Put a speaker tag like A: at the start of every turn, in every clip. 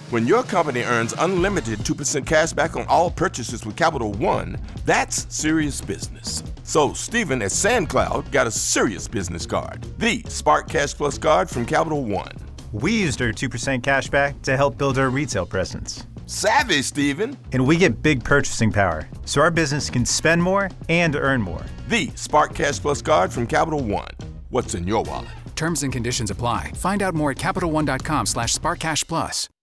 A: When your company earns unlimited 2% cash back on all purchases with Capital One, that's serious business. So Stephen at SandCloud got a serious business card, the Spark Cash Plus card from Capital One.
B: We used our 2% cash back to help build our retail presence.
A: Savvy, Stephen.
B: And we get big purchasing power, so our business can spend more and earn more.
A: The Spark Cash Plus card from Capital One. What's in your wallet?
C: Terms and conditions apply. Find out more at CapitalOne.com/SparkCashPlus.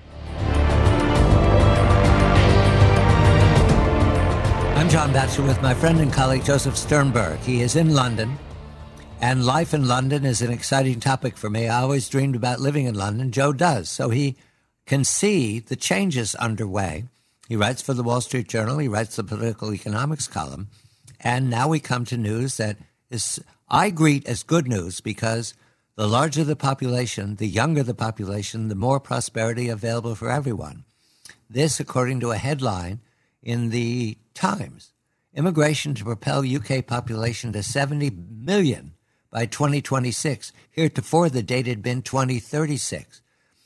D: I'm John Batchelor with my friend and colleague Joseph Sternberg. He is in London, and life in London is an exciting topic for me. I always dreamed about living in London. Joe does, so he can see the changes underway. He writes for the Wall Street Journal. He writes the political economics column. And now we come to news that I greet as good news, because the larger the population, the younger the population, the more prosperity available for everyone. This, according to a headline in the Times: immigration to propel UK population to 70 million by 2026. Heretofore, the date had been 2036.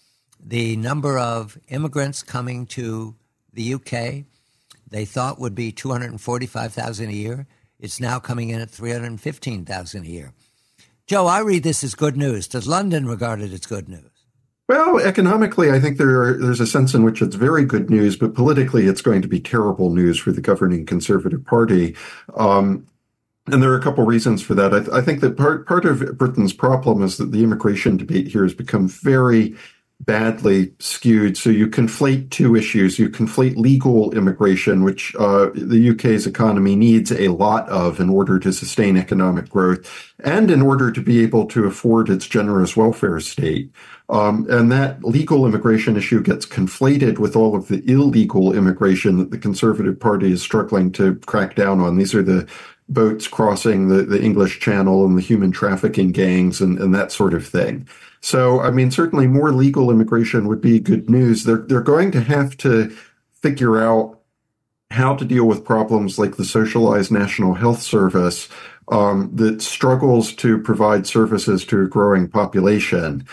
D: The number of immigrants coming to the UK, they thought would be 245,000 a year. It's now coming in at 315,000 a year. Joe, I read this as good news. Does London regard it as good news?
E: Well, economically, I think there's a sense in which it's very good news, but politically, it's going to be terrible news for the governing Conservative Party. And there are a couple reasons for that. I think that part of Britain's problem is that the immigration debate here has become very badly skewed. So you conflate two issues. You conflate legal immigration, which the UK's economy needs a lot of in order to sustain economic growth and in order to be able to afford its generous welfare state. And that legal immigration issue gets conflated with all of the illegal immigration that the Conservative Party is struggling to crack down on. These are the boats crossing the English Channel and the human trafficking gangs and that sort of thing. So, I mean, certainly more legal immigration would be good news. They're going to have to figure out how to deal with problems like the socialized National Health Service that struggles to provide services to a growing population.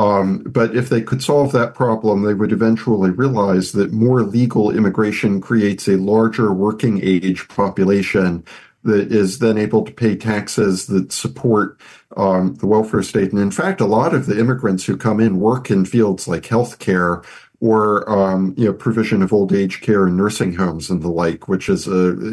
E: But if they could solve that problem, they would eventually realize that more legal immigration creates a larger working age population that is then able to pay taxes that support the welfare state. And in fact, a lot of the immigrants who come in work in fields like healthcare or provision of old age care in nursing homes and the like, which is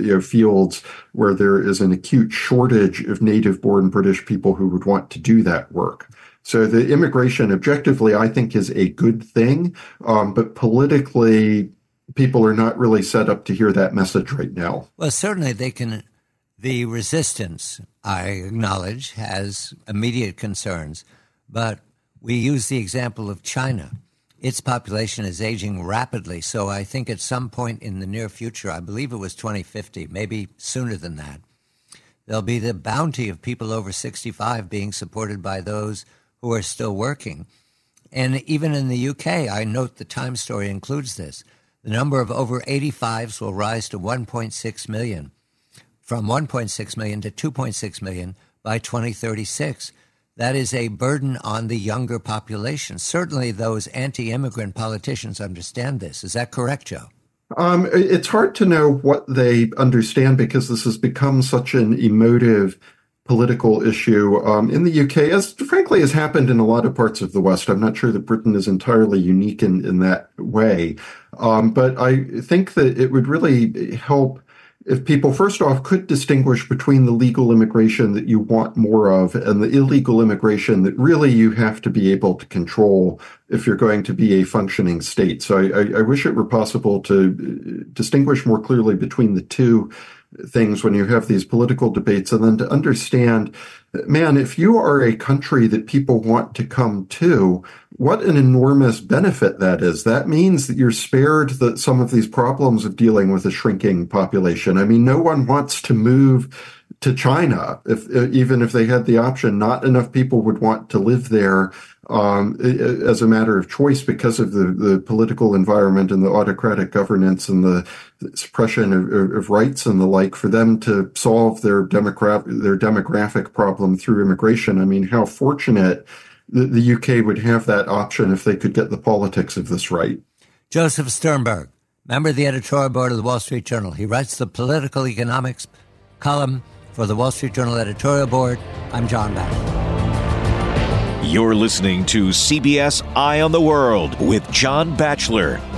E: fields where there is an acute shortage of native-born British people who would want to do that work. So the immigration, objectively, I think, is a good thing, but politically, people are not really set up to hear that message right now.
D: Well, certainly they can. The resistance, I acknowledge, has immediate concerns, but we use the example of China. Its population is aging rapidly, so I think at some point in the near future, I believe it was 2050, maybe sooner than that, there'll be the bounty of people over 65 being supported by those who are still working. And even in the UK, I note the Times story includes this, the number of over 85s will rise to 1.6 million. From 1.6 million to 2.6 million by 2036. That is a burden on the younger population. Certainly those anti-immigrant politicians understand this. Is that correct, Joe?
E: It's hard to know what they understand because this has become such an emotive political issue in the UK, as frankly has happened in a lot of parts of the West. I'm not sure that Britain is entirely unique in that way. But I think that it would really help if people, first off, could distinguish between the legal immigration that you want more of and the illegal immigration that really you have to be able to control if you're going to be a functioning state. So I wish it were possible to distinguish more clearly between the two things when you have these political debates, and then to understand, man, if you are a country that people want to come to, what an enormous benefit that is. That means that you're spared some of these problems of dealing with a shrinking population. I mean, no one wants to move to China. Even if they had the option, not enough people would want to live there as a matter of choice because of the political environment and the autocratic governance and the suppression of rights and the like, for them to solve their demographic problem through immigration. I mean, how fortunate the UK would have that option if they could get the politics of this right.
D: Joseph Sternberg, member of the editorial board of the Wall Street Journal. He writes the political economics column for the Wall Street Journal editorial board. I'm John Batchelor.
F: You're listening to CBS Eye on the World with John Batchelor.